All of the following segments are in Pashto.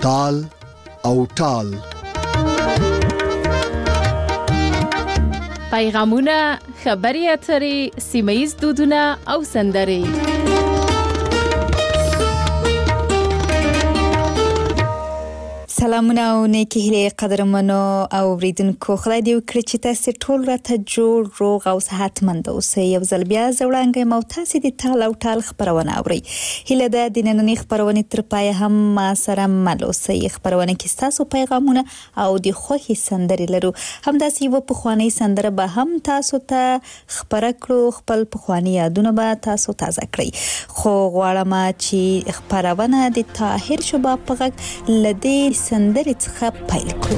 تال او ټال. پیغامونه، خبري اترې، سیمه‌ییز دودونه او سندرې. سلامونه او نیکی هیله قدرمنو او اوریدونکو، خدای دې وکړي چې تاسو ټول راته جوړ روغ او صحتمند اوسئ. یو ځل بیا زوړانګې مو تاسو د تال او ټال خبرونه اورئ. هیله ده د نننۍ خبرونې تر پای هم ما سره مل اوسئ. خبرونه کې تاسو پیغامونه او د خوښي سندرې لرو. همداسې یو پخوانی سندره به هم تاسو ته خبره کړو، خپل پخوانی یادونه به تاسو تازه کړئ. خو غواړم چې خبرونه د طاهر شوبا په غږ لدې سندرې څخه پیل کړو.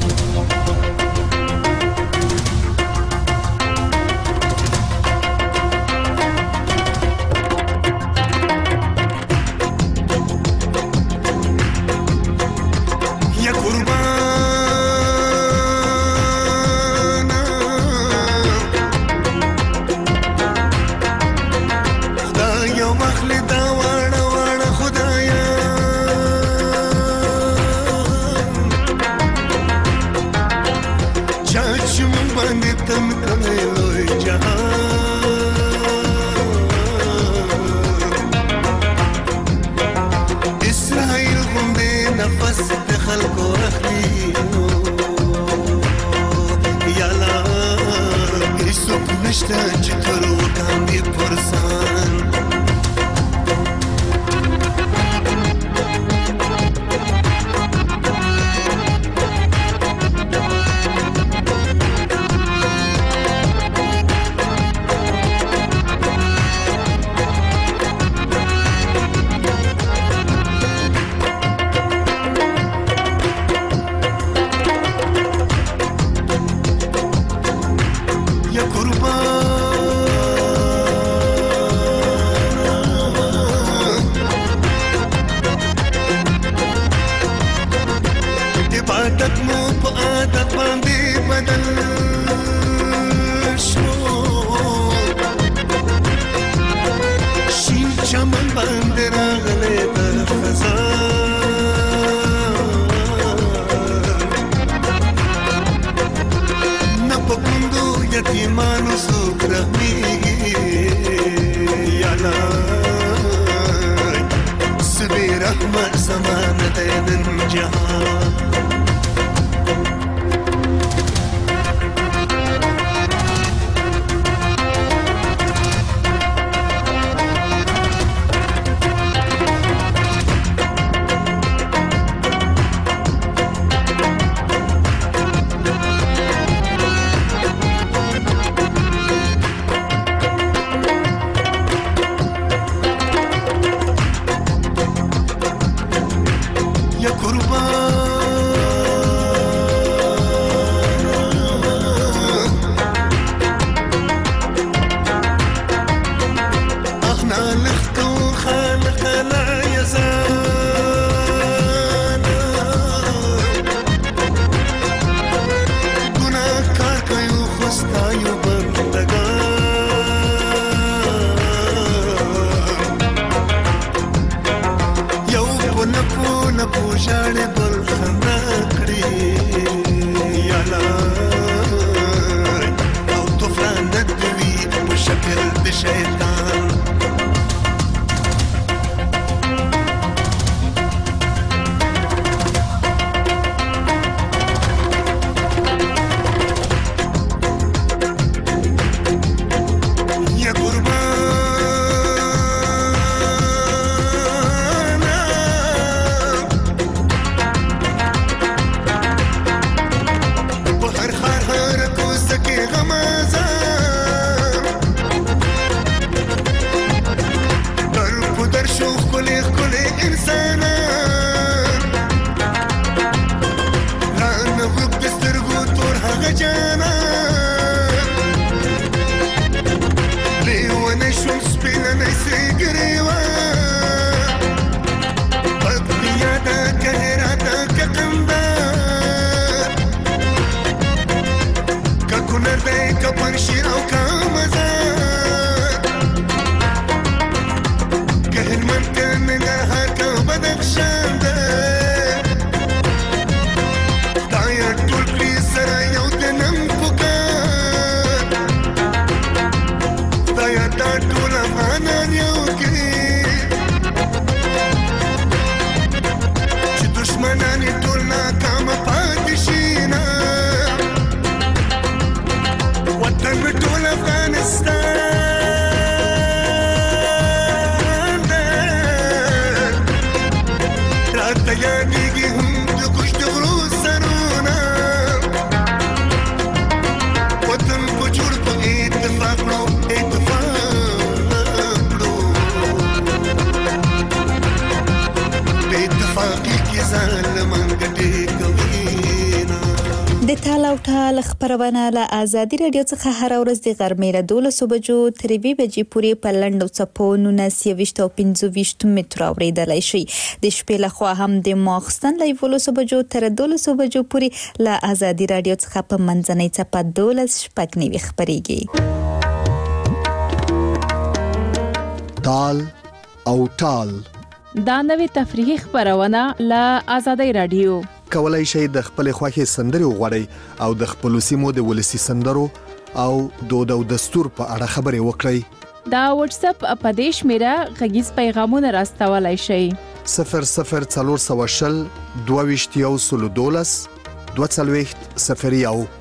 تال او ټال خبرونه له آزادي رادیو څخه هر ورځ د غرمې له 12 بجو تر 2 بجې پورې په لنډو څپو 19 او 25 متر اوریدلای شي. د شپې له خوا هم د ماخستن له 12 بجو تر 12 بجو پورې له آزادي رادیو څخه په منځنۍ څپه 12 شپږ نیوي خبريږي. تال او ټال دا نوې تفریحي خبرونه له آزادي رادیو. کولای شئ د خپل خوښي سندري وغوړئ او د خپل سیمو د ولسی سندرو او دود او دستور په اړه خبري وکړئ. دا واتس اپ په دیش میرا غږیز پیغامونه راستولای شئ. 0040 22 22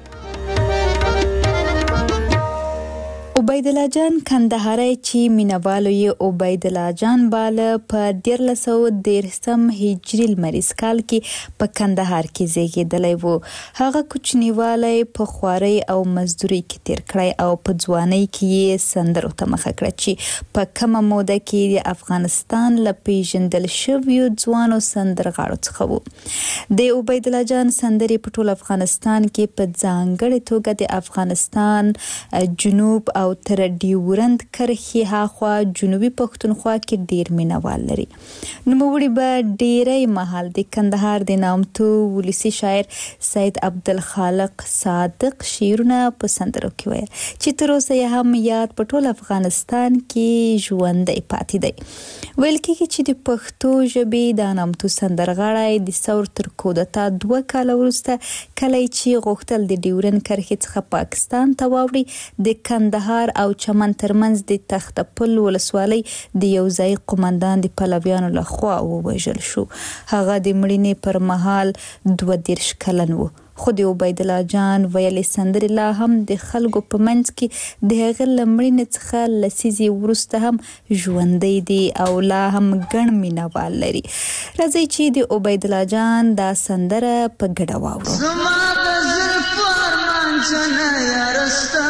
عبید الله جان کندهاري چې مینوالو یې عبید الله جان بال په 1313 هجری لمریز کال کې په کندهار کې زیږیدلی وو. هغه کوچنیوالی په خواري او مزدوري کې تیر کړی او په ځوانۍ کې یې سندرو ته مخه کړه چې په کومه موده کې د افغانستان له پیژندل شویو ځوانو سندرغاړو څخه وو. د عبید الله جان سندري په ټول افغانستان کې په ځانګړې توګه د افغانستان جنوب او تر ډیورند کرښې هاخوا جنوبي پښتونخوا کې ډیر مینوال لري. نوموړي به ډیری مهال د کندهار د نامتو ولسی شاعر سید عبدالخالق صادق شعرونه په سندرو کې ویل چې تر اوسه یې هم یاد په ټول افغانستان کې ژوندۍ پاتې دی. ویل کېږي چې د پښتو ژبې د نامتو سندرغاړی د ثور تر کودتا 2 کال وروسته کله چې غوښتل د ډیورند کرښې څخه پاکستان ته واوړي د کندهار او چمن ترمنځ د تختپل ولسوالۍ د یو ځای قومندان د پلویانو لخوا ووژل شو. هغه د مړینې پر مهال 22 کلن و. خو د عبید الله جان ویلې سندرې لا هم د خلکو په منځ کې د هغه لمړینې څخه لسیزې وروسته هم ژوندۍ دي او لا هم ګڼ مینوال لري. راځئ چې د عبید الله جان دا سندره په ګډه واورو. زما د زلفو ارمان جنه یارستا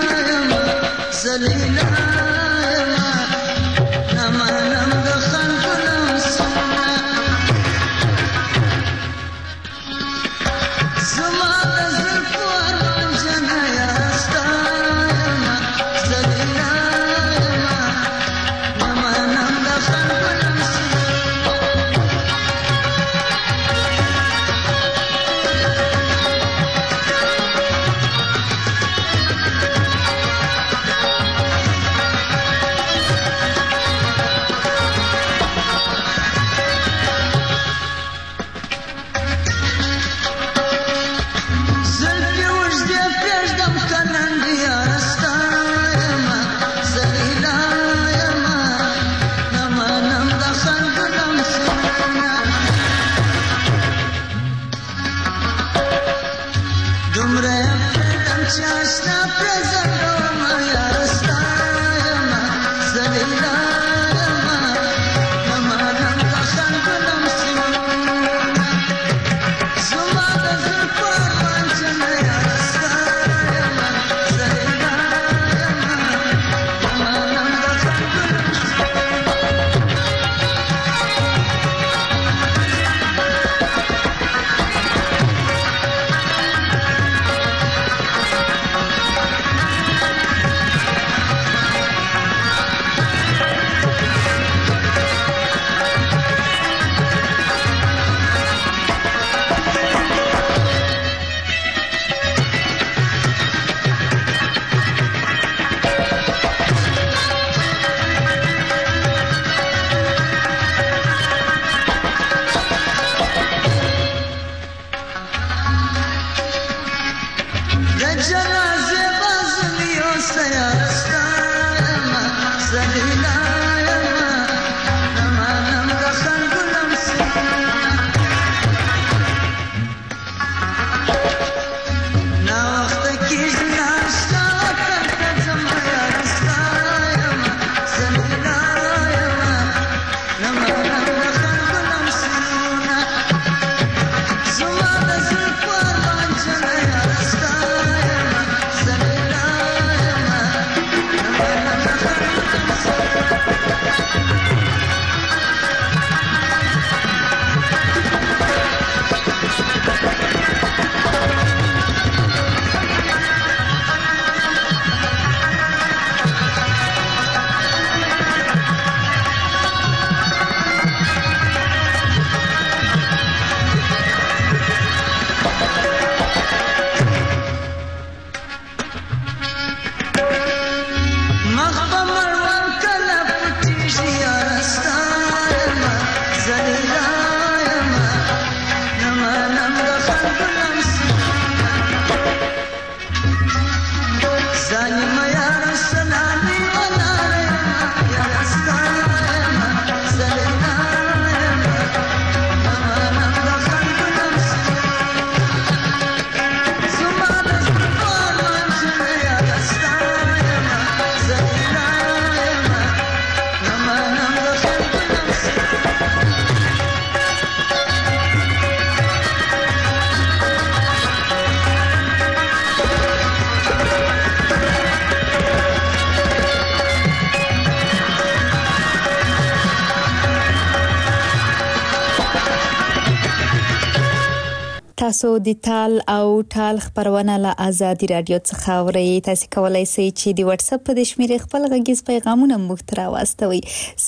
زلیلا تاسو د ټال او ټال خبرونه له آزادي رادیو څخه اورئ. تاسو کولای شئ چې د واتس اپ په شمیرې خپل غږیز پیغامونه موږ ته راوستوئ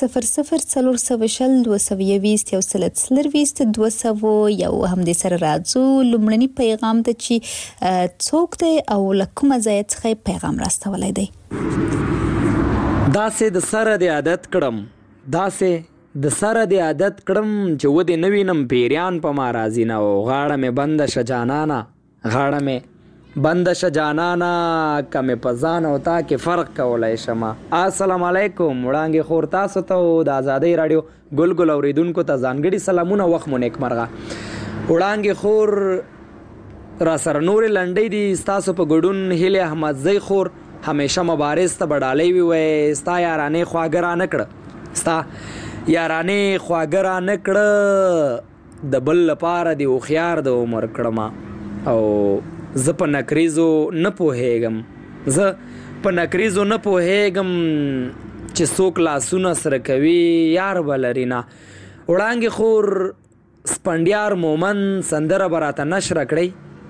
004020210202 یو هم د سره راځو. لومړنی پیغام ته چې څوک دی او لکه ځای څخه پیغام راستولای دی. داسې د سره د عادت کړم چې ودې نوینم پیریان په ما راځي نه او غاړه مې بنده شه جانانا کمې په ځان او تا کې فرق کولای شمه. السلام علیکم وړانګې خور تاسو ته د آزادۍ رادیو ګل اوریدونکو ته ځانګړي سلامونه. وخت مو نیکمرغه. وړانګې خور را سره نورې لنډۍ دي ستاسو په ګډون. هیلې احمدزۍ خور همیشه مبارز ته بډالۍ وي ستا یارانې خواږه را نه کړه د بل لپاره دی هوښیار د عمر کړمه او زه په نکریزو نه پوهیږم چې څوک لاسونه سره کوي یار بلري نه. وړانګې خور سپنډیار مومن سندره به راته نشره کړئ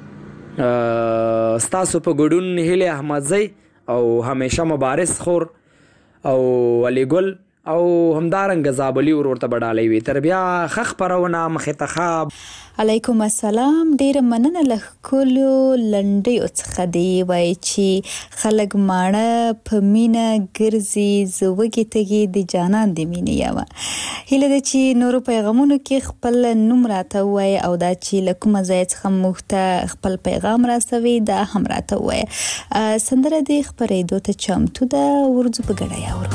ستاسو په ګډون. هیلې احمدزۍ او همیشه مبارز خور او علی ګل او همدارنګه زابلی ورته بډالۍ وي. تر بیا خخ پرونه مخې ته خواب. علیکم السلام. ډیره مننه له ښکلو لنډیو څخه دی. وایي چې خلک ماړه په مینه ګرځي زه وږې تږې د جانان د مینې یمه. هیله ده چې نورو پیغامونو کې خپل نوم راته ووایي او دا چې له کومه ځای څخه موږ ته خپل پیغام راستوي دا هم راته ووایي. سندره دې خپرېدو ته چمتو ده. ورځو په ګډه یاورو.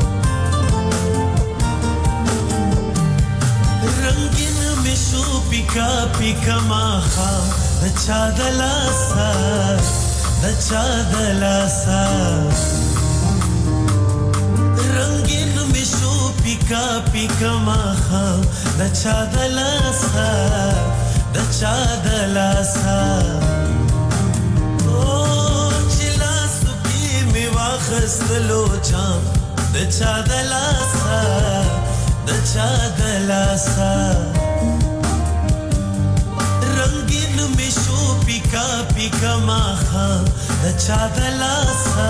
پیکا پیکا ماخا د چا دلاسا رنگین مشو پیکا پیکا ماخا د چا دلاسا او چلا سپی می واخستلو جام د چا دلاسا رنگین مشو پیکا پیکا ماخا د چا دلاسا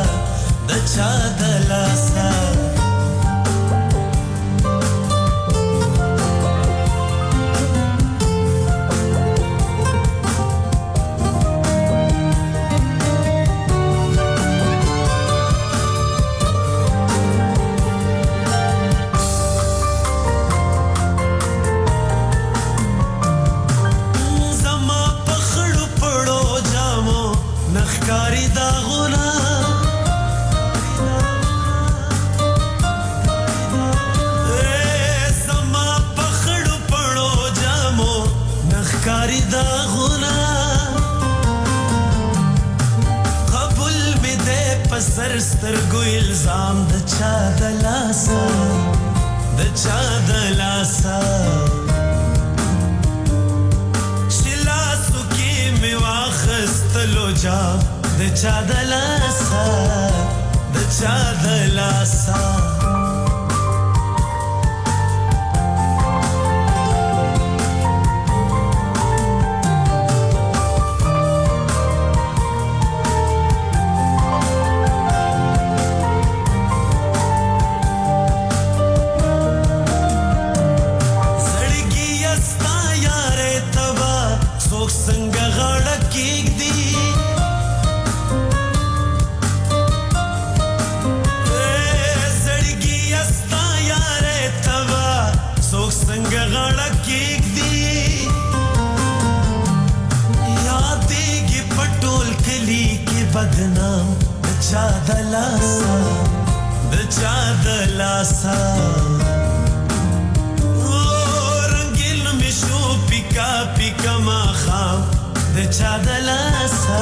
سترګو الزام د چا دلاسا شلاسو کې می واخستلو جام د چا دلاسا بدنام د چا دلاسا رنگین مشو پیکا پیکا ماخا د چا دلاسا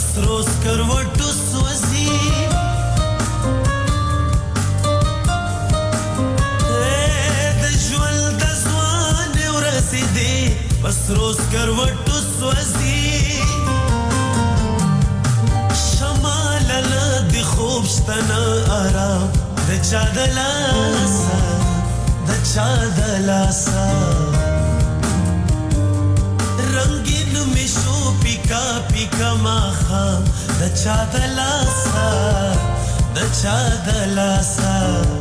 بس روز کروټو سوځي د ژوند د ځوان ورسېدې بس روز کروټو سوځي شمال د خوب شتنه آرام د چا د لاسه رنگین می شو پیکا پیکا ماخا د چا د لاسه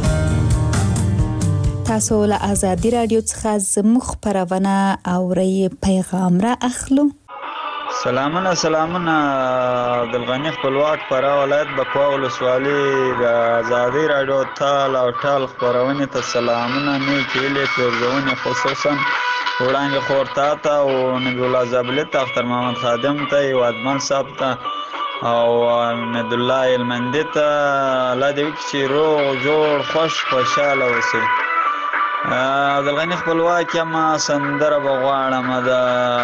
تاسو له آزادي رادیو څخه زموږ خبرونه اورئ پیغام را اخلو سلامونه عبدالغنی خپلواک فرا ولایت بکوا ولسوالي د آزادي رادیو تال او ټال خبرونه ته سلامونه نیک ویلې پرځونه خصوصا وړاندې خورتا ته او نبی الله زابل ته اختر محمد خادم ته او ادمن صاحب ته او احمد الله المندي ته الله دې وکړي چې روغ جوړ خوشاله اوسئ عبدالغنی خپلواک ما سندره بغواړم د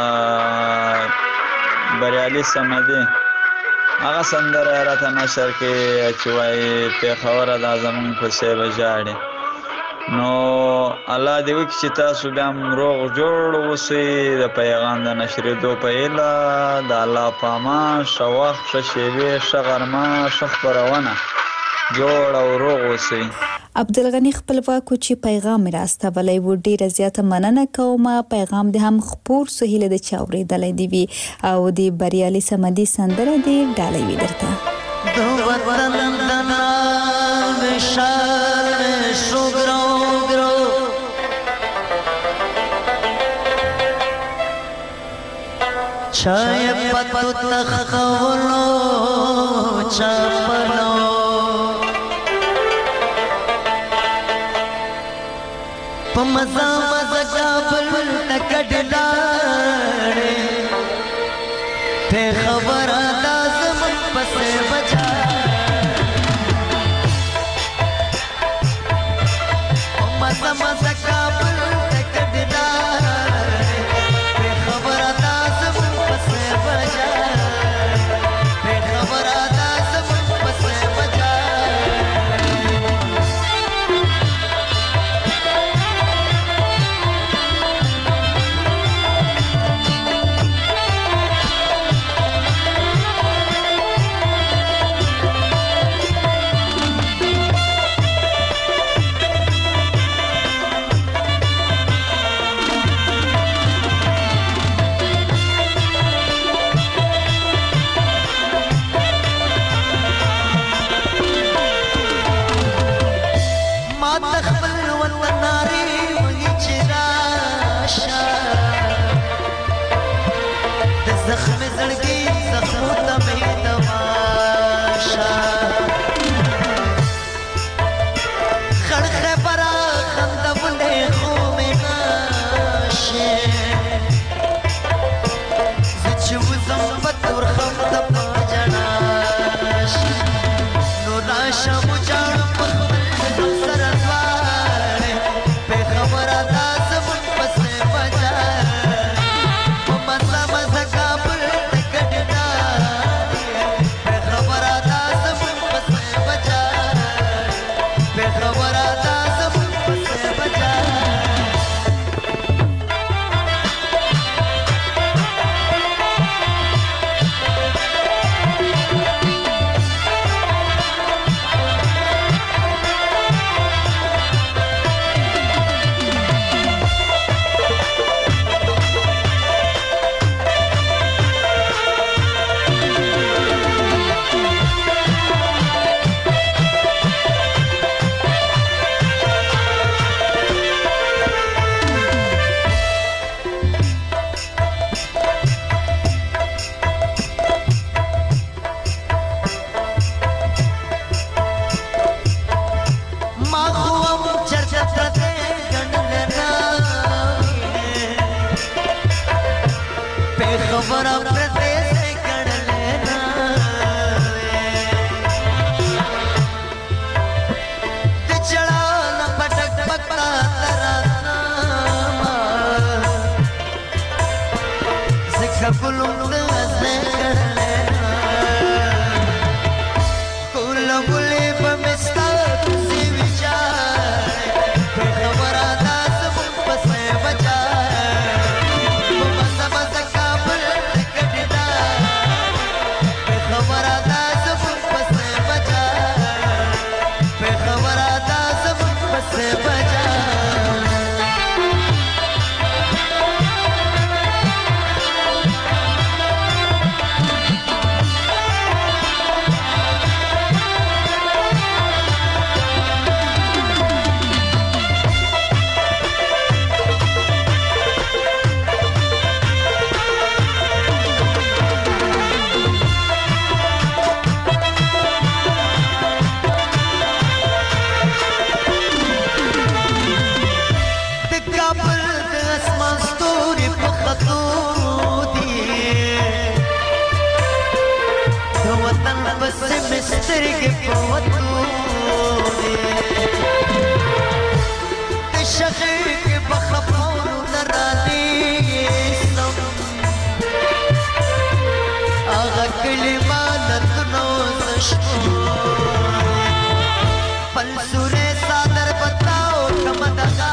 بریالي سمدي هغه سندره راته نشر کې چې وایي پېښوره دا زمونږ پسې به ژاړي نو الله دې وکړي چې تاسو بیا هم روغ جوړ اوسئ د پیغام د نشرېدو په هیله د الله په امان ښه وخت ښه شېبې ښه غرمه ښه خپرونه جوړ او روغ اوسئ عبدالغنی خپلواکو چې پیغام راستولی و ډیره زیاته مننه کوم پیغام دې هم خپور سو هیله د چا اورېدلی دی وي او د بریالي سمدي سندره دې ډالۍ وي درته د وطن د نام شال شو ګرو چای پتو تخولو چاپلو مزا کابل تکډلاړې ته خبر لازم پسې بچا مزا کابل تکډلاړې ته خبر لازم پسې بچا ته خبر لازم پسې بچا زخم زړګي زخمو ته مې تماشا خړ خبره خندولې خو مې ناشه زه چې وزم په تور خم ته پاجنا نو راشه مو جاړ په خپل سره ځوانه په خبره لازم پسې بجا ستا کوڅې ویجاړې پرې خبره دا زموږ پسې وجاړې په مزه مزه کابل ته کډې دارې پرې خبره دا زموږ پسې وجاړې پرې خبره دا زموږ پسې وجاړې سترګې په وتو دي د شقیق په خبرو نه رانیسم هغه کلماتونو زشتو پل سورې صادر بتاو کمه دغه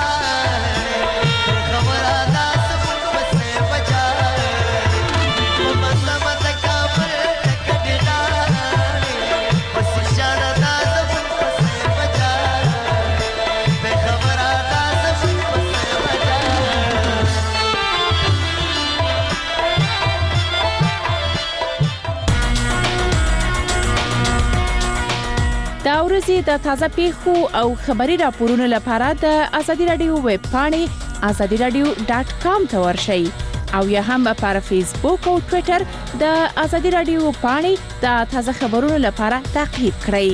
خبره دا زموږ پسې وجاړې په مزه مزه کابل ته کډې دارې پسې ژړه دا زموږ پسې وجاړې بې خبره دا زموږ پسې وجاړې دا ورځې د تازه پیښو او خبري راپورونو لپاره د ازادي رادیو ویب پاڼې azadiradio.com ته ورشئ او یا هم پر فیسبوک او ټوئیټر د ازادي رادیو پاڼې د تازه خبرونو لپاره تعقیب کړئ.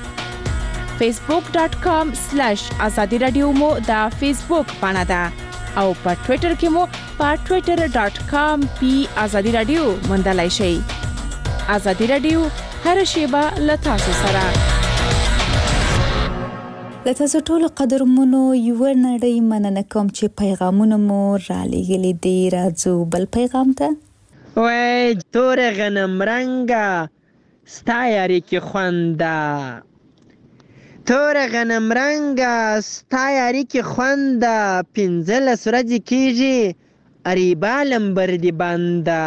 facebook.com/azadiradio مو د فیسبوک پاڼه ده او په ټوئیټر کې مو په twitter.com/azadiradio موندلای شئ. ازادي رادیو هر شیبه له تاسو سره. له تاسو ټولو قدرمنو یو نړۍ مننه کوم چې پیغامونه مو را لېږلي دي. راځو بل پیغام ته. وای تور غنم رنګه ستا یاري کې خونده تور غنم رنګه ستا یاري کې خونده 15 ورځې کېږي اریبا لمبر دې بنده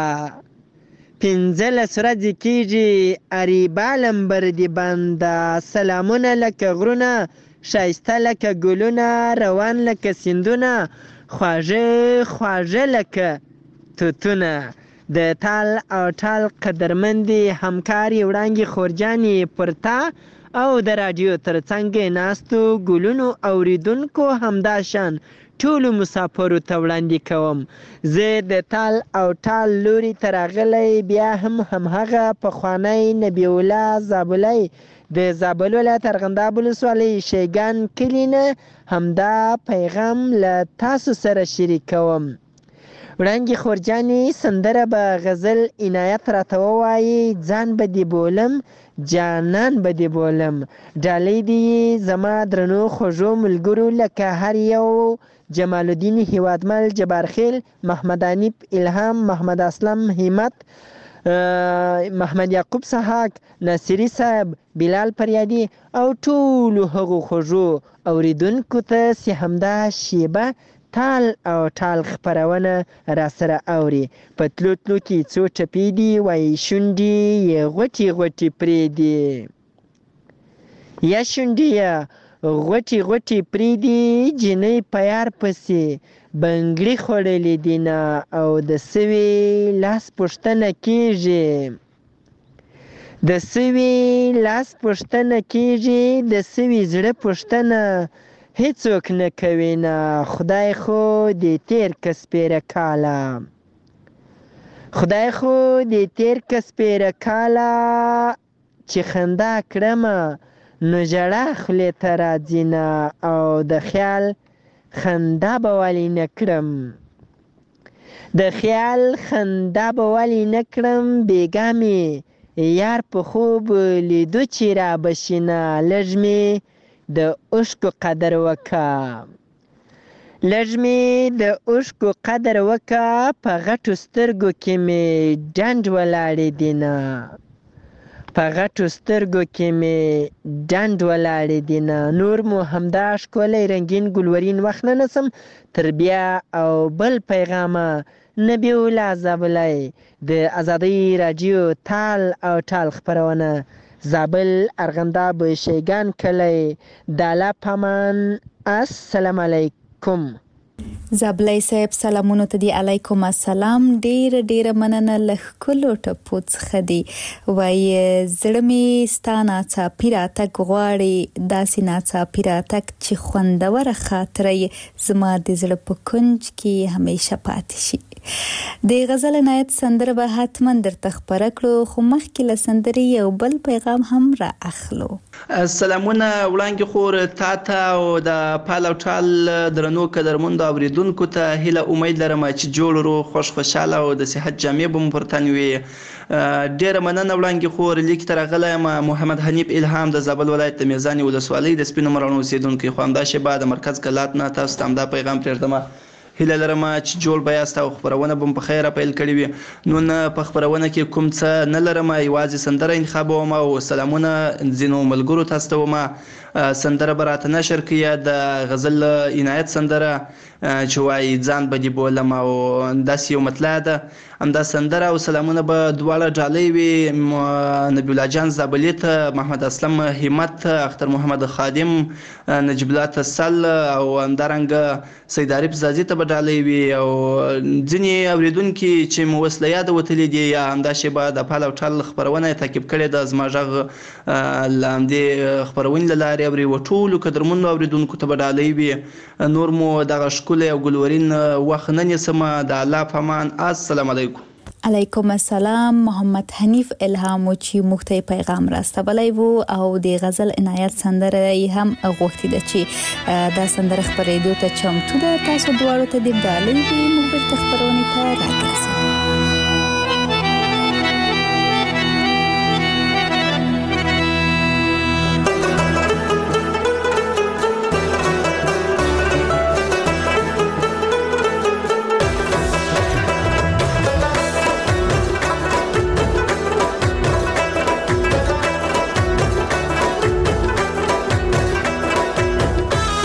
15 ورځې کېږي اریبا لمبر دې بنده سلامونه لکه غرونه شایسته لکه ګلونه روان لکه سیندونه خواږه خواږه لکه توتونه د تال او ټال قدرمندې همکارې وړانګې خورجانې پر تا او د راډیو ترڅنګ ناستو ګلونو اوریدونکو همداشان ټولو مسافرو ته وړاندې کوم. زه د تال او ټال لوري ته راغلی بیا هم همهغه پخوانی نبی الله زابلی د زابل ولایت ارغنداب ولسوالۍ شیګان کلي نه همدا پیغام له تاسو سره شریکوم. وړانګې خورجانې سندره به غزل عنایت راته ووایي ځان به دې بولم جانان به دې بولم ډالۍ دې زما درنو خوږو ملګرو لکه هر یو جمال الدین هیوادمل جبارخیل محمد انیب الهام محمد اسلم همت محمد یعقوب سحاق ناصری صاحب بلال پریادي او ټولو هغو خوږو اوریدونکو ته چې همدا شیبه تال او ټال خپرونه را سره اوري. په تلو تلو کې څو ټپې دي وایي شونډې یې غوټې غوټې پرېږدي یا شونډې یې غوټې غوټې پرېږدي جینۍ په یار پسې بنګړي خوړلې دي نه او د سوي لاس پوښتنه کېږي د سوي لاس پوښتنه کېږي د سوي زړه پوښتنه هیڅوک نه کوي نه خدای خو دې تیر که سپېره کاله خدای خو دې تیر که سپېره کاله چې خندا کړمه نو ژړا خولې ته راځي نه او د خیال خندا به ولې نه کړم د خیال خندا به ولې نه کړم بېګا مې یار په خوب لیدو چې را بشینه لږ مې د اوښکو قدر وکړه لږ مې د اوښکو قدر وکړه په غټو سترګو کې مې ډنډ ولاړې دي نه په غټو سترګو کې مې ډنډ ولاړې دي نه، نور مو همدا ښکلی رنګین ګلورین وخت نه نسم تر بیا او بل پیغامه نبی الله زابلی د ازادۍ راډیو تال او ټال خپرونه زابل ارغنداب شیګان کلی داله پامان. السلام علیکم. زابلی صاحب سلامونو ته دی. علیکم السلام. ډیر مننه له ښکلو ټپو څخه دی. وایي زړه مې ستا ناڅاپي راتګ غواړي، داسې ناڅاپي راتګ چې خوندوره خاطره یې زما د زړه په کنج کې همیشه پاتې شي. د غزل عنایت سندره به حتما درته خپره کړو، خو مخکې له سندرې یو بل پیغام هم را اخلو. سلامونه وړاندې خور تا ته او د پال او ټال درنو قدرمندو اوریدونکو ته. هیله امید لرم چې جوړ روغ خوشحاله او د صحت جامې به مو پر تن وي. ډیره مننه وړاندې خور. لیک ته راغلی یم محمد حنیف الهام د زابل ولایت د میزانې ولسوالۍ د سپینو مراڼو اوسیدونکی، خو همدا شیبه د مرکز کلات نه تاسو ته همدا پیغام پرېږدم. هیله لرم چې جوړ به یاست او خپرونه به په خیره پیل کړې وي. نن په خپرونه کې کوم څه نه لرم، یوازې سندره انتخابوم او سلامونه ځینو ملګرو ته استوم. سندره به راته نشر کړي د غزل عنایت سندره چې وایي ځان به دې بولم، او داسې یو مطلع ده. همدا سندره او سلامونه به دواړه ډالۍ وي نبی الله جان زابلي ته، محمد اسلم همت، اختر محمد خادم، نجیب الله تسل او همدارنګه سید عارف زازي ته به ډالۍ وي. او ځینې اوریدونکي چې مو وس له یاده وتلي دي یا همدا شیبه د پال او ټال خپرونه تعقیب کړې ده، زما غږ له همدې خپرونې له لارې اوري و ټولو قدرمنو اوریدونکو ته به ډالۍ وي. نور مو دغه ښکلی او ګلورین وخت نه نیسم. د الله په امان. السلام علیکم. علیکم السلام. محمد حنیف الهام چې موږ ته پیغام راستولی وو او د غزل عنایت سندره هم غوښتي ده چې دا سندره خپرېدو ته چمتو ده. تاسو دواړو ته د ډالۍ وي، موږ بیرته خپرونې ته راګرځو.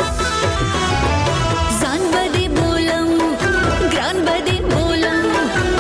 ځان بده بولم ګران بده بولم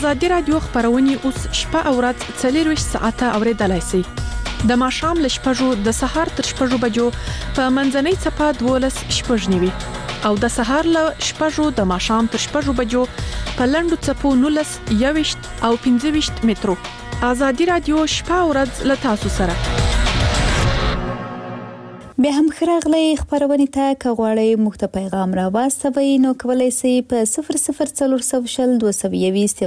ازادي رادیو خبرونه اوس شپه او ورځ 24 ساعته اوریدلای شئ. د ماښام ل شپږو د سهار تر شپږو بجو په منځنۍ چپه 12 شپږ نیوي او د سهار ل شپږو د ماښام تر شپږو بجو په لندو چپو 19 21 او 25 مترو. ازادي رادیو شپه او ورځ ل تاسو سره. به هم خراغلی خبرونه ته کغواړی مخته پیغام را واستوي نو کولای شئ په 00400 220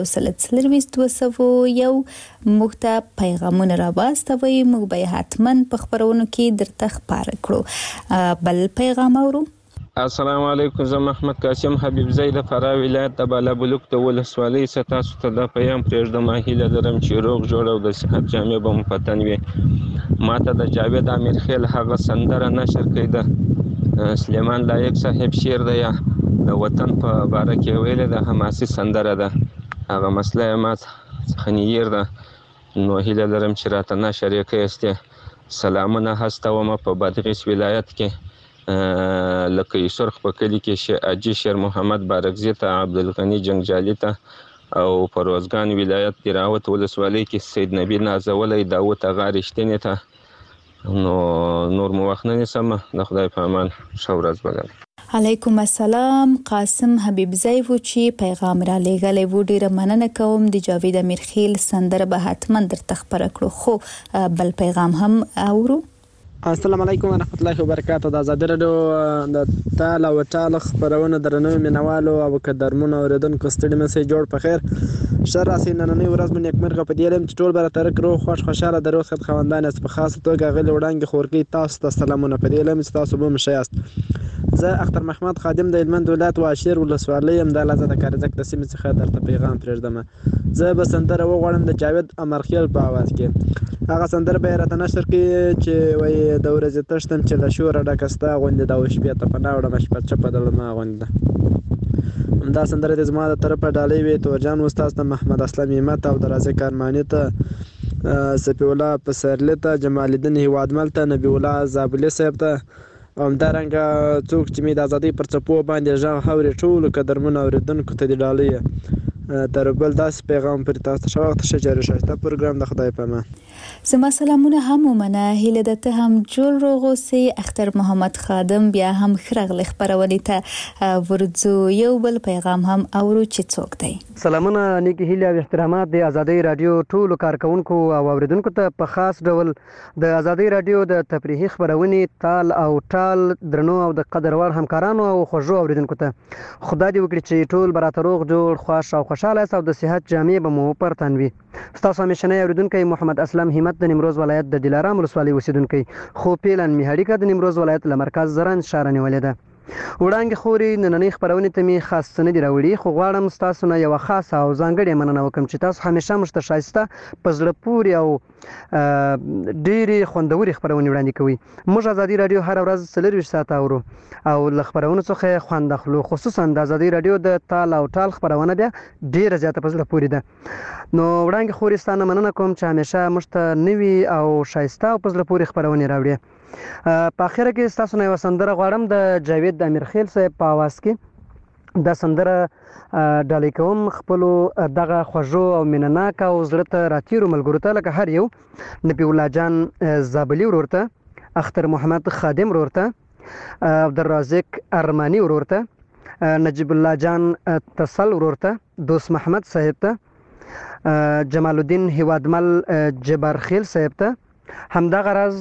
یو مخته پیغامونه را واستوي. موږ به حتما په خبرونو کې درته خبر کړو. بل پیغام اورو. السلام علیکم. زه محمد قاسم حبیب زید فرا ولایت د بالابلوک د ولسوالۍ ستاسو ته د پیام پرېږدم. هیله لرم چې روغ جوړ او د صحت جامې به مو په تن وي. ماته د جاوید امیر خیل هغه سندره نشر کړې ده، سلیمان لایق صاحب شعر ده یا د وطن په باره کې ویلې ده، حماسي سندره ده. هغه مسله یې ما څخه نیر ده، نو هیله لرم چې راته نشر یې کړئ. سلامونه هستوم په بادغیس ولایت کې لکه سرخ په کلی کې اجي شیر محمد بارکزي ته، عبدالغني جنگجالي ته او پروزګان ولایت د راوت ولسوالۍ کې سید نبی نازولی داوود اغا رښتینې ته. نو نور مو وخت نه نیسم، د خدای په امان ښه ورځ ولرئ. علیکم السلام. قاسم حبیب زئی و چې پیغام را لېږلی و، ډیره مننه کوم. د جاوید امیر خیل سندره به حتما درته خبره کړو. خو بل پیغام هم اورو. السلام علیکم ورحمۃ اللہ وبرکاتہ. د ازادي رادیو د تال او ټال خبرونه درنوي مینوالو او قدرمنو اوریدونکو ستړي مسې جوړ په خیر. شر راسي نننۍ ورځ مې نیکمرغه په دې لم چې ټول بر تر کړو خوش خوشاله درو خد خوندان است. په خاص توګه غل وړاندې خورګي تاسو ته سلامونه په دې لم چې تاسو به مشیاست. زه اختر محمد خادم د هلمند ولایت واشیر ولسوالۍ هم د لازم د کارزک د سیمې څخه درته پیغام پرېږدم. زه به سندره وغواړم د جاوید امرخیل په आवाज کې. هغه سندره به راته نشر کړي چې وای د ورځې تشتم چې له شوره ډکستا غونډه د شپې ته پناوړه مشپه چپه د ما غونډه. همدا سندره د زما د طرفه ډالۍ وي تورجان استاد ته، محمد اسلام همت او درازه کارمانی ته، سپی الله پسرلی ته، جمال الدین هیوادمل ته، نبی الله زابلی صاحب ته، او همدارنګه څوک چې مې د ازادۍ پر څپو باندې ژغ اوري ټولو قدرمنو اوریدونکو ته د ډالۍ تر بل داسې پیغام پر تاسو ته وخت شجره شایسته پروګرام د خدای په امان. زما سلامونه هم ومنه. هیله ده ته هم جوړ روغ اوسې. اختر محمد خادم بیا هم خرغلی خبرونې ته ورځو. یو بل پیغام هم اورو چې څوک دی. سلامونه نیکی هیله او احترامات د ازادۍ رادیو ټولو کارکونکو او اوریدونکو ته په خاص ډول د ازادۍ رادیو د تفریحي خبرونې تال او ټال درنو او د قدر وړ همکارانو او خوږو اوریدونکو ته خدای دې وکړي چې ټول براته روغ جوړ خوښ او خوشاله او د صحت جامې به مو پر تن وي. ستاسو همیشنی اوریدونکی محمد اسلم همت د نیمروز ولایت د دلارام ولسوالۍ اوسیدونکی، خو پیلن میهاړیکه د نیمروز ولایت له مرکز زرنج ښار نیولې ده. وړاندې خوري نننۍ خبرونې ته می خاص نه دی راوړي، خو غواړم تاسو نه یو خاصه او ځانګړې مننه وکم چې تاسو همیشه مشته شایسته په زړه پورې او ډېرې خوندورې خبرونې وړاندې کوي. موږ ازادي رادیو هر ورځ 24 ساعته اورو او له خبرونو څخه خوند اخلو. خصوصا د ازادي رادیو د تال او ټال خبرونه بیا ډېره زیاته په زړه پورې ده. نو وړاندې خوري ستانه مننه کوم چې همیشه مشته نوي او شایسته او په زړه پورې خبرونه راوړي. په اخره کې تاسو نه یو سندره غواړم د جاوید امیر خیل صاحب په आवाज کې. دا سندره ډالۍ کوم خپلو دغه خوږو او مینناک او زړه ته راتیرو ملګرو ته، لکه هر یو نبی الله جان زابلی ورور ته، اختر محمد خادم ورور ته، عبدالرازق ارمانی ورور ته، نجیب الله جان تصل ورور ته، دوست محمد صاحب ته، جمال الدین هیوادمل جبار خیل صاحب ته، همدغه راز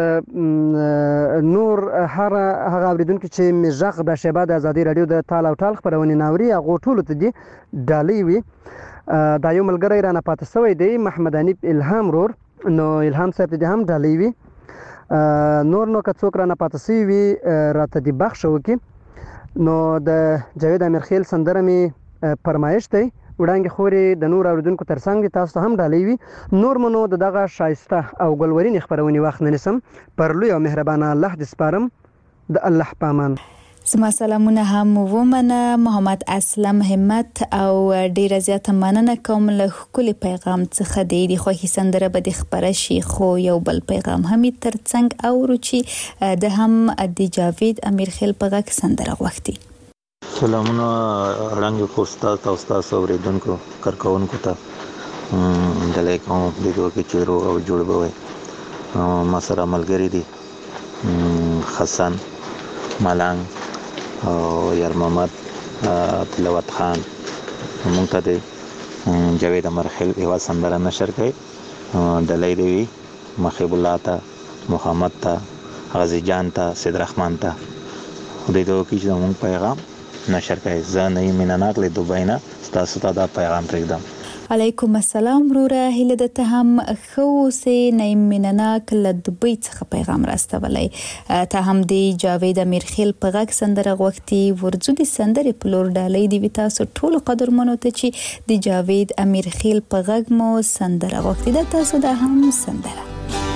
نور هغه اوریدونکو چې مزغ د شیبه د ازادي رادیو د تال او ټال خبرونه ناوري هغه ټول ته دي ډالۍ وي. دا یو ملګری رانه پاتې شوی دی محمد انیب الهام رور، نو الهام صاحب ته هم ډالۍ وي. نور نو که څوک رانه پاتې شوی وي راته دی بخښ وکړي. نو د جاوید امیر خیل سندره می فرمایش دی وړاندې خوري د نور اوریدونکو ترڅنګ تاسو هم ډالۍ وي. نور منو دغه شایسته او ګلورین خبرونه وخت نه نسم پر لوی او مهربانه الله دې سپارم. د الله په امان. زما سلامونه هم ومنه. محمد اسلم همت او ډیره زیاته مننه کوم له ښکلي پیغام څخه دی. د خوښي سندره به د خبره شي، خو یو بل پیغام هم ترڅنګ اورو چې د هم د جاوید امیر خیل په غږ سندره غوښتي. سلامونه وړاندې خو ستاسو او ستاسو اوریدونکو کارکونکو ته دلته کوم لیدو کې چیرو او جوړ بوي ما سره ملګری دي حسن ملنګ او یار محمد تلاوت خان مونږ ته د جاوید مرحل یو سندره نشر کړي دلای دی محب الله ته محمد ته غازی جان ته سید رحمان ته خدای دې وکړي چې مونږ پیغام نشر کړي زه نه میناناک له دوبۍ نه تاسو ته دا پیغام پرېږدم. علیکم السلام وروره، هیله ده ته هم ښه اوسې. نعیم مینناک له دوبۍ څخه پیغام راستولی. ته هم د جاوید امیرخیل په غږ سندره غوښتي. ورځو د سندرې په لور ډالۍ دي تاسو ټولو قدرمنو ته چې د جاوید امیرخیل په غږ مو سندره غوښتي ده. تاسو دا هم سندره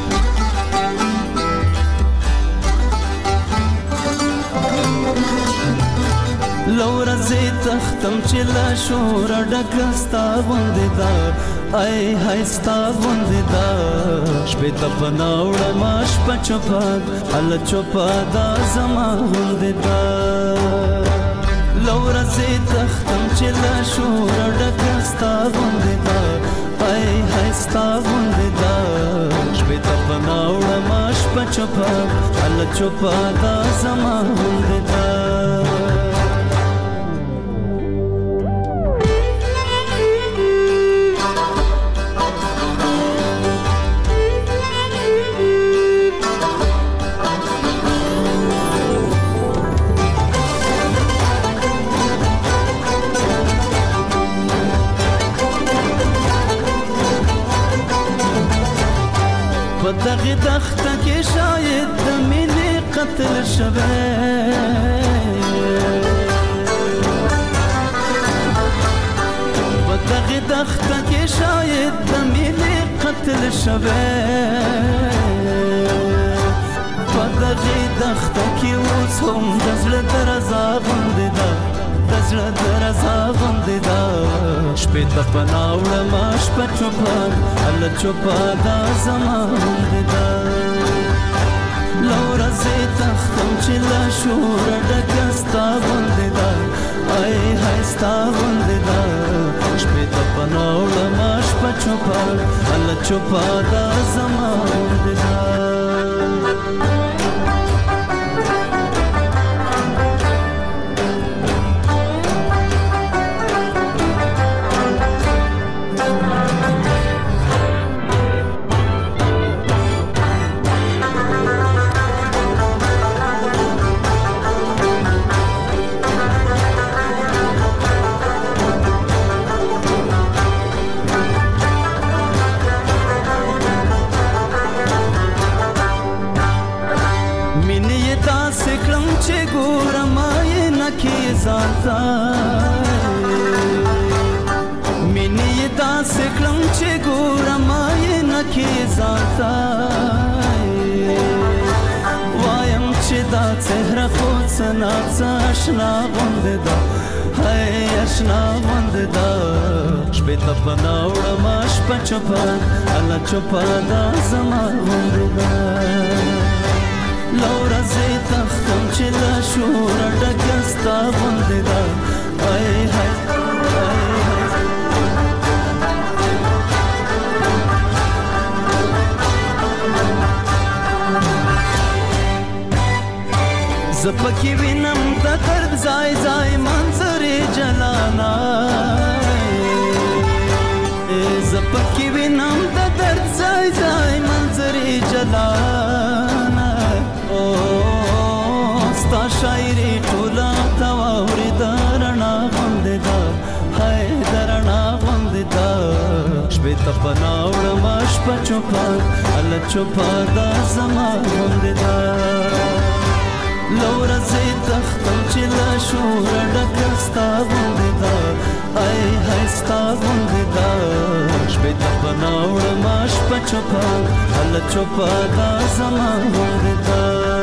لورځي تختم چې لا شور ډکستا غوندې دا ای هاي ستا غوندې دا شپې ته پناوړ ماش پچپا ال چوپا دا زما غوندې دا لورځي تختم چې لا شور ډکستا غوندې دا ای هاي ستا غوندې دا شپې ته پناوړ ماش پچپا ال چوپا دا زما غوندې دا دغه دخته کې شاید د مینې قتل شوه په دغه دخته کې شاید د مینې قتل شوه په دغه دخته کې اوس هم د زړه درزا غوندې ده د زړه درزا غوندې ده شپې ته پناوړ ماش په چوپان ال چوپا دا زما غوندې ده لورځي تختم چې لا شور ډکه ستا غوندې ده ای هاي ستا غوندې ده شپې ته پناوړ ماش په چوپان ال چوپا دا زما غوندې ده مینې داسې کړم چې ګورم یې نه کې ځانته وایم چې دا څهره خو څه ناڅه اشنا غوندې ده هی اشنا غوندې ده شپې ته پناوړم شپه چوپه الله چوپه دا زما غوندې ده لورځي تختم چې لا شور ډکه ستا غوندې ده ای هاي زپکی وینم د درد ځای ځای منظرې جلانا زپکی وینم د درد ځای ځای منظرې جلانا او ستا شاعري ټوله تواوري درنا غوندې ده هاي درنا غوندې ده شپې ته پناوړ ماش په چوپا ال چوپا دا زما غوندې ده لورځي تختم چې لا شور ډکه ستا غوندې ده ای هاي ستا غوندې ده شپې ته پناوړ ماش په چوپا ال چوپا دا زما غوندې ده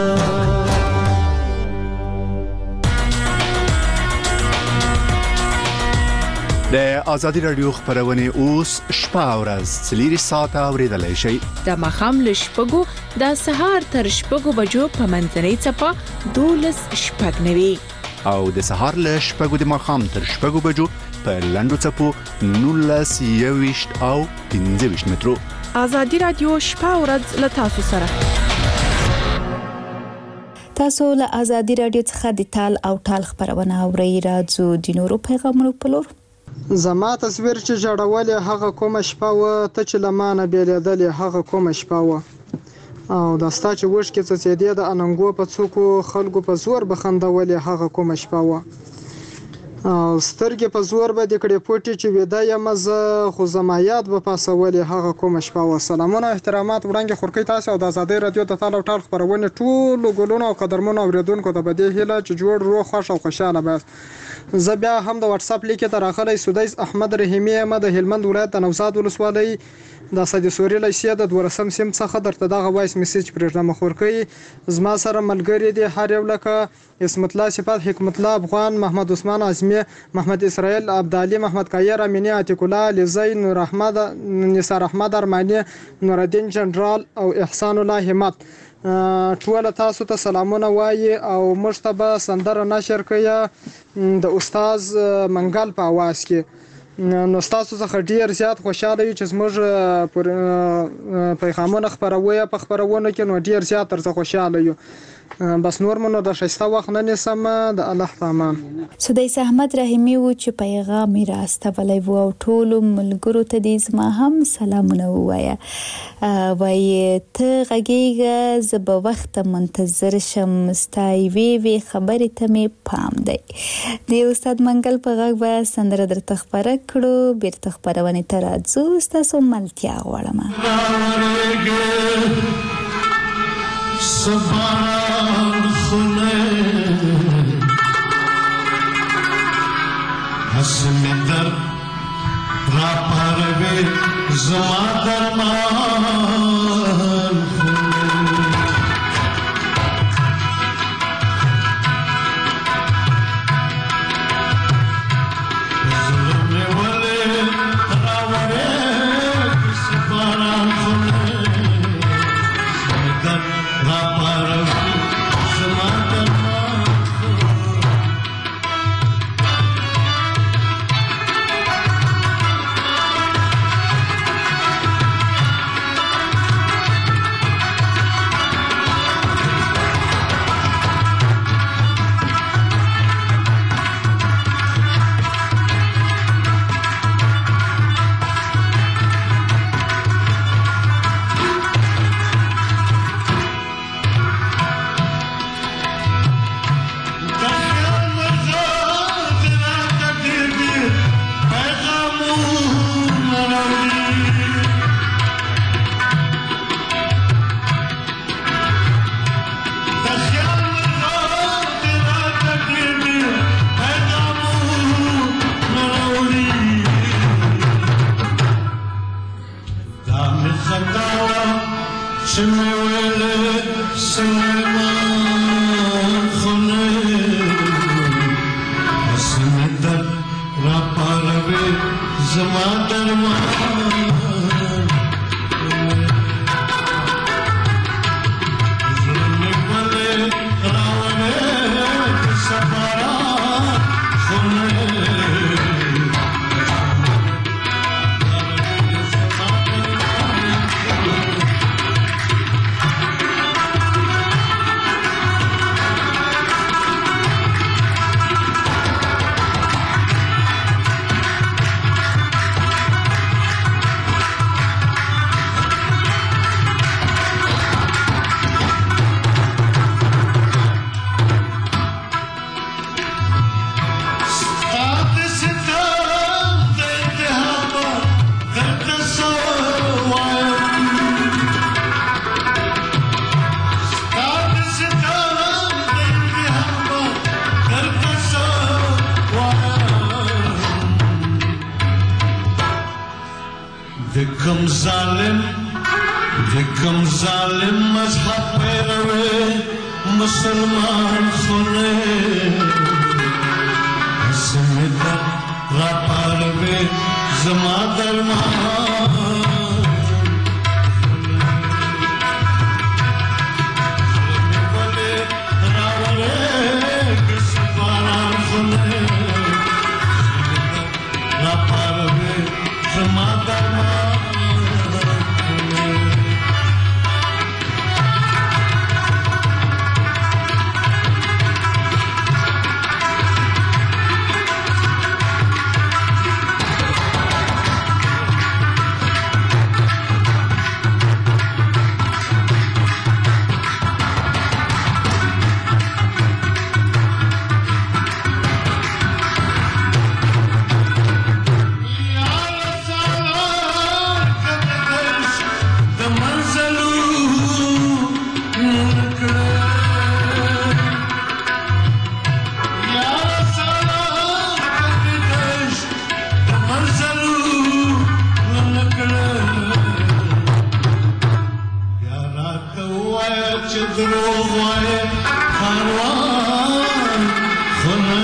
د ازادي رادیو خبرونه اوس شپه او ورځ 3 ساعته اوریدلای شئ. د ماښام له شپږو د سهار تر شپږو بجو په منځنۍ څپه 12 شپږ نوي او د سهار له 6 د ماښام تر 6 بجو په لنډو څپو 19 21 او 15 مترو. ازادي رادیو شپه او ورځ له تاسو سره. تاسو له ازادي رادیو څخه د تال او ټال خبرونه اورئ. راځو د نورو پیغامونو په لور. زما تصویر چې جوړولې هغه کومه شپه و، ته چې لمانه بیلیدلې هغه کومه شپه و، او دا ستا چې وښکې څڅېدې د اننګو په څوکو خلکو په زور بخندولې هغه کومه شپه و، او سترګې په زور به د کړې پوټې چې ویده یم زه خو زما یاد به پاسولې هغه کومه شپه و. سلامونه احترامات وړاندې خورکۍ تاسو او د ازادۍ رادیو د تال او ټال خپرونې ټولو ګلونو او قدرمنو اوریدونکو ته به دې هیله چې جوړ روغ خوښ او خوشحاله باست. زه بیا هم د واتس اپ لیکې ته راغلی سدیس احمد رحیمي یم د هلمند ولایت د نوزاد ولسوالۍ د سید سوري لیسې د 12 سیم څخه درته دغه وایس میسج پرېږدم. خورکۍ زما سره ملګري دي هر یو لکه اسمت الله صفات، حکمت الله افغان، محمد عثمان اعظمي، محمد اسرائیل عبدالي، محمد قایر امینی، عتیق الله لزی، نور احمد، نثار احمد ارمانی، نور الدین جنرال او احسان الله همت. ټول تاسو ته سلامونه وایي او موږ ته به سندره نشر کوي د استاد منګل په आवाज کې. نو تاسو څخه ډیر زیات خوشاله یو چې زموږ پیغامونه خپروي په خپرونه کې، نو ډیر زیات تر خوشاله یو. بس نور منو د شایسته وخت نه نسم د الله په امان. سدیس احمد رحیمي و چې پیغام یې راستولی و او ټولو ملګرو ته دې زما هم سلامونه ووایه. وایي ته غږیږه زه به وخته منتظر شم، ستا یوې خبرې ته مې پام دی. د استاد منګل په غږ به سندره درته خپره کړو. بیرته خپرونې ته راځو. ستاسو ملتیا غواړم. سبحان خونه حسن در را پروی زما درمان خونه ظلم ولی راوره سبحان خونه در را پروی زما درمان کم ظالم مذہب پیروے مسلمان خنے حسن در را پاروے زما درمان راولے کس بارا چې دروغ وایې کاروان خونه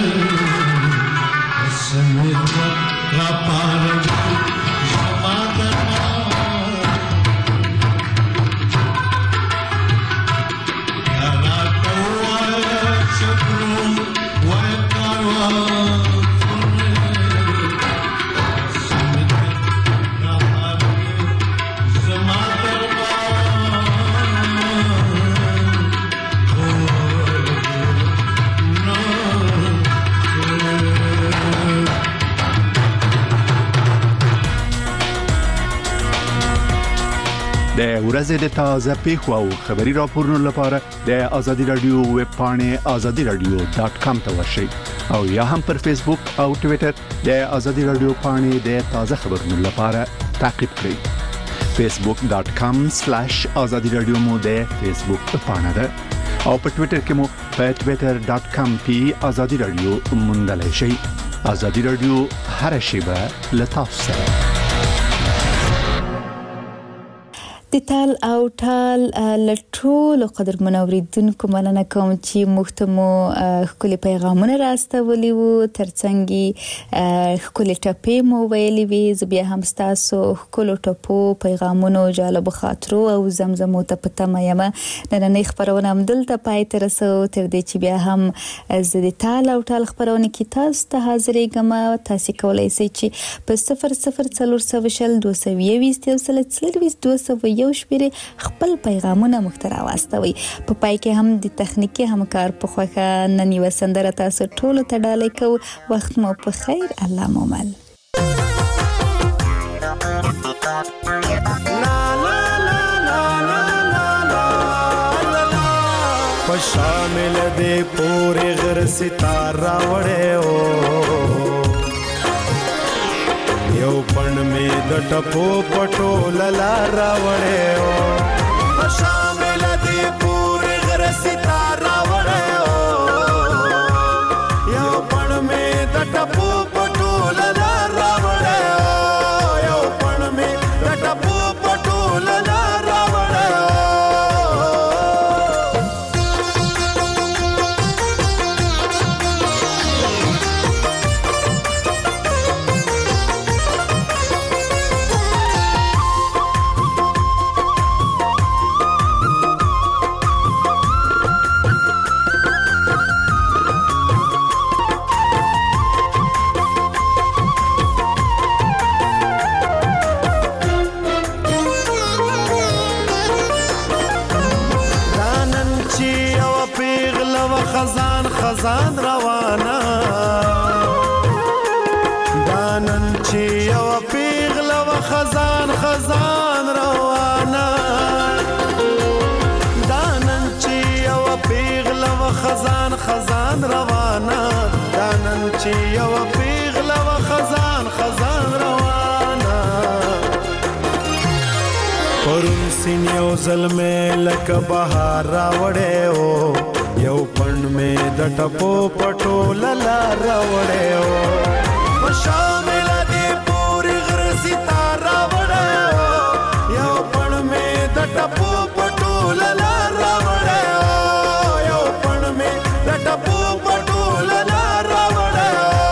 سمیت را پارجو زما درمان یا راته ووایه چې دروغ وایې کاروان د ورځې د تازه پیښو او خبري راپورونو لپاره د ازادي رادیو ویب پاڼې azadiradio.com ته ورشئ او یا هم پر فیسبوک او ټوئیټر د ازادي رادیو پاڼې د تازه خبرونو لپاره تعقیب کړئ. facebook.com/azadiradio مو د فیسبوک پاڼه ده او په ټوئیټر کې مو په twitter.com/azadiradio موندلای شئ. ازادي رادیو هر شیبه له تاسو سره. د تال او ټال لټول قدر منوریدونکو مننه کوم چې مختمو خپل پیغامونه راستولي وو ترڅنګ خپل ټپې مو ویلي وي زبیا هم تاسو خپل ټپو پیغامونو جالب خاطرو او زمزمو ته پته مېما نن خبرونه هم دلته پای تر رسو تر دې چې بیا هم د تال او ټال خبرونه کې تاسو ته حاضرې ګما تاسو کولای شئ چې په 004022 یو شپره خپل پیغامونه محتوا واستوي په پای کې هم د تخنیکی همکار په خوخه نن یو سندره تاسو ټول ته ډالې کو وخت مو په خیر الله مومل شامل دې پورې غر ستاره وړې او یو پڼ می د ټپو پټو لالا راوړې او شامل دې پورې غر ستاره وړې او یو پڼ می د ټپو پټو لالا راوړې او یو پڼ می د ټپو پټو لالا راوړې خزان روانه دانن چې یو پیغله و خزان روانه دانن چې یو پیغله و خزان روانه دانن چې یو پیغله و خزان روانه پرون سین یو ظلمه لکه بهار راوړې او یو پڼ می د ټپو پټو لالا راوړې او شامل دې پورې غر ستاره راوړې او یو پڼ می د ټپو پټو لالا راوړې او یو پڼ می د ټپو پټو لالا راوړې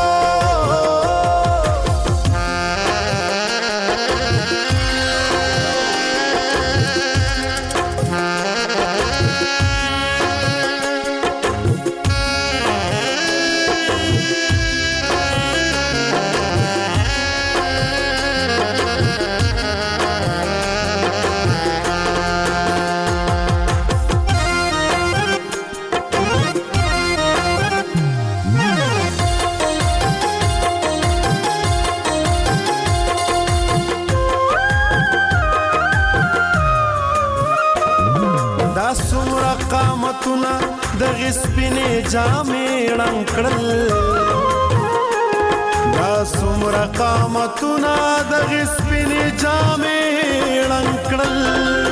قامتونه د غسپینې جامې رنګ کړل دا څومره قامتونه د غسپینې جامې رنګ کړل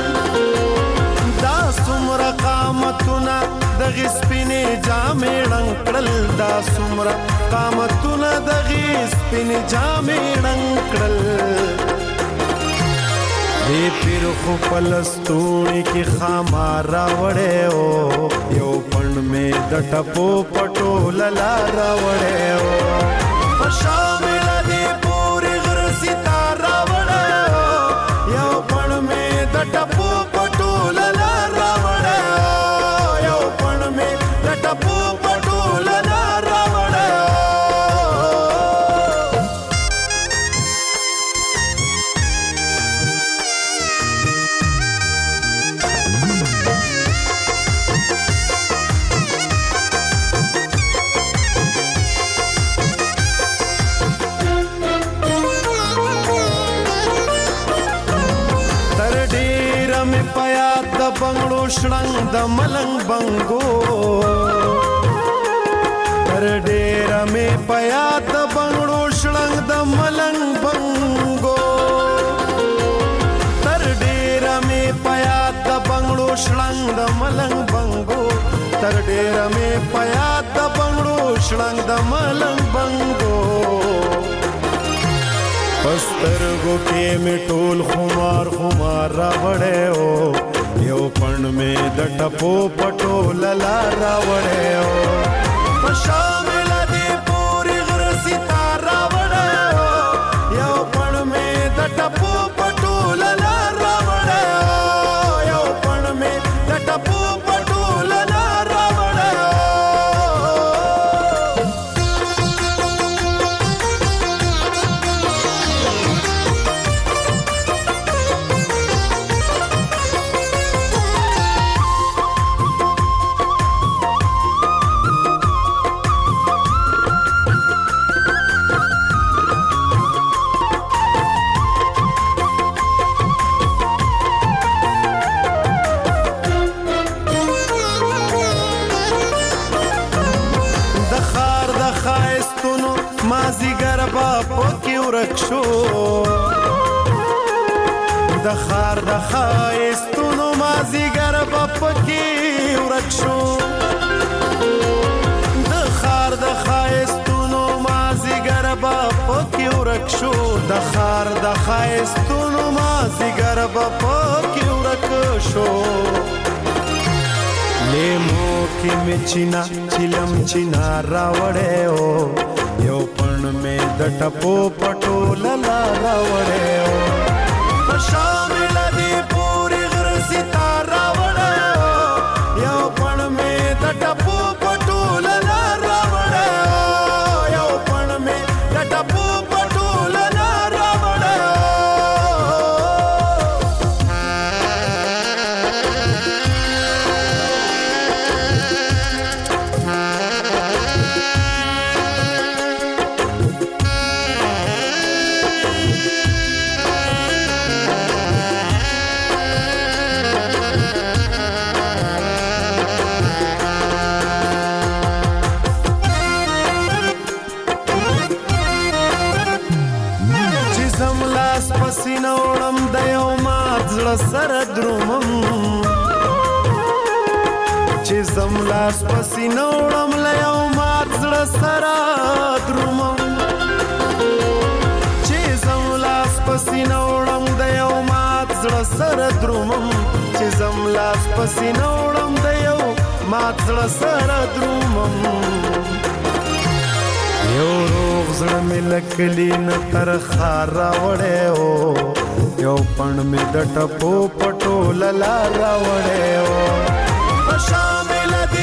دا څومره قامتونه د غسپینې جامې رنګ کړل دا څومره قامتونه د غسپینې جامې رنګ کړل دې پیر خو پلستونی کی خامار راوړې او یو پند می د ټپو پټو للا راوړې او شامل دې پوری غر ستار راوړې او یو پند می د ټپو پټو للا راوړې او یو پند می د ټپو پټو للا راوړې بنگړو شړنګ د ملنګ بنګو تر ډیر مې پیا د بنگړو شړنګ د ملنګ بنګو تر ډیر مې پیا د بنگړو شړنګ د ملنګ بنګو تر ډیر مې پیا د بنگړو شړنګ د ملنګ بنګو پسترګو کې مې ټول خمار خمار راوړې او یو پند می د ټپو پټو للا راوړې او شامل دې پوری غر ستار راوړې او یو پند می د ټپو پټو للا راوړې او یو پند می د ټپو پټو للا راوړې مازیګر با پکې ورک شو د خار د خایستونو مازیګر با پکې ورک شو د خار د خایستونو مازیګر با پکې ورک شو د خار د خایستونو مازیګر با پکې ورک شو لیمو کې مچینا چلم چینا راوړې او یو پند می د ټپو پټو للا راوړې او شامل دې پوری غر ستار راوړې او یو پند می د ټپو پټو للا راوړې او یو پند می د ټپو پټو للا راوړې پسینه وړم د یو مات زړه سره درومم چې زم لاس پسینه وړم له یو مات زړه سره درومم چې زم لاس پسینه وړم د یو مات زړه سره درومم چې زم لاس پسینه وړم د یو مات زړه سره درومم یو روغ زړه مې لکلی نه تر خار راوړې او یو پند مې د ټپو پټو للا راوړې او شامل